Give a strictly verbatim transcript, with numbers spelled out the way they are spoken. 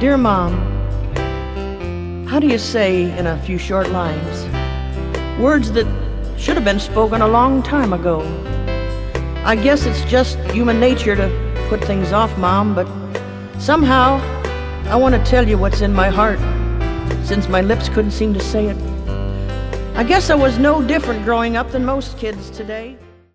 Dear Mom, how do you say in a few short lines words that should have been spoken a long time ago? I guess it's just human nature to put things off, Mom, but somehow I want to tell you what's in my heart, since my lips couldn't seem to say it. I guess I was no different growing up than most kids today.